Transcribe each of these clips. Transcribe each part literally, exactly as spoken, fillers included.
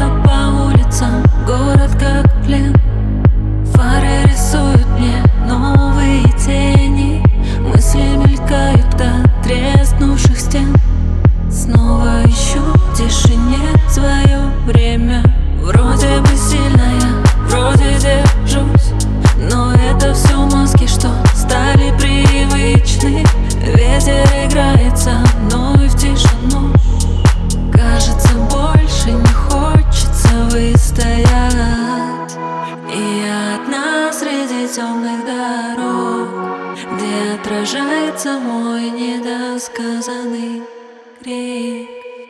Кто-то по улицам, город как плен. Фары рисуют мне новые тени. Мысли мелькают от треснувших стен. Снова ищу в тишине свое время. Вроде бы сильная, вроде держусь, но это все маски, что стали привычны. Ветер играет со мной в тишину. Кажется, больше не хочется выстоять. И я одна среди темных дорог, где отражается мой недосказанный крик.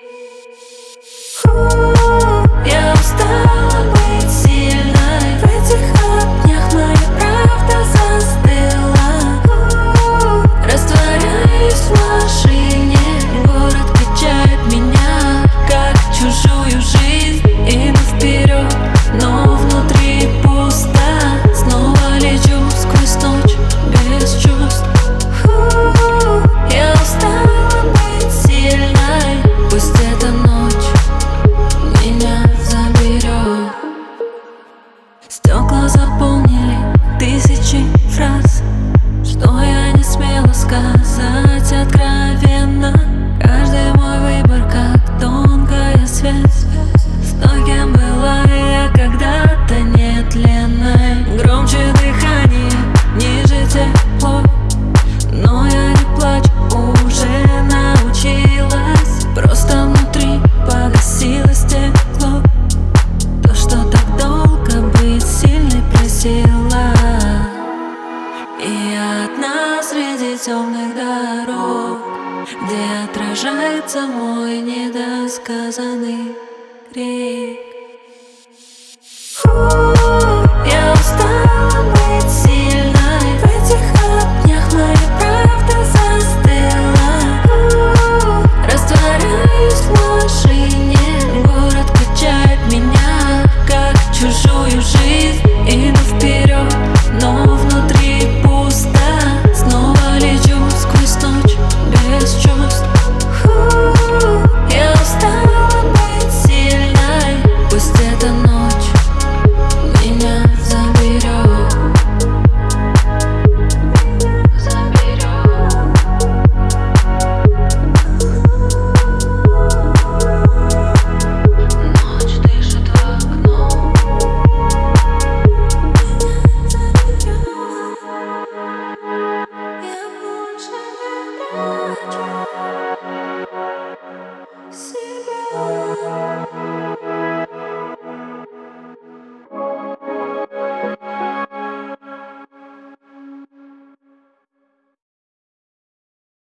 Я устала быть сильной. В этих огнях моя правда застыла. Растворяюсь в машине. Город качает меня, как чужую жизнь. Иду вперед, но внутри пусто. Снова лечу сквозь ночь без чувств. Я устала быть сильной. Пусть эта ночь меня заберет. Стекла заполнили тысячи фраз, что я не смела сказать откровенно. Каждый мой выбор как тонкая связь с той, кем была я когда-то нетленной. Громче дыхание, ниже тепло, но я не плачу, уже научилась. Просто внутри погасилось тепло. То, что так долго быть сильной просила. И я одна среди темных дорог, где отражается мой недосказанный крик. Я устала быть сильной. В этих огнях моя правда застыла. Растворяюсь в машине. Город качает меня, как чужую жизнь. Иду вперед, но внутри пусто. Снова лечу сквозь ночь без чувств. Я устала быть сильной. Пусть эта ночь меня заберет. Заберет. Ночь дышит в окно. Я больше не плачу.